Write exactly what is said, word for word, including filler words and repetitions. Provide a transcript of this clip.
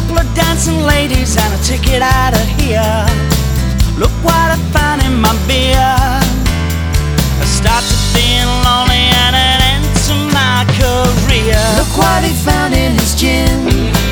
couple of dancing ladies and a ticket out of here. Look what I found in my beer.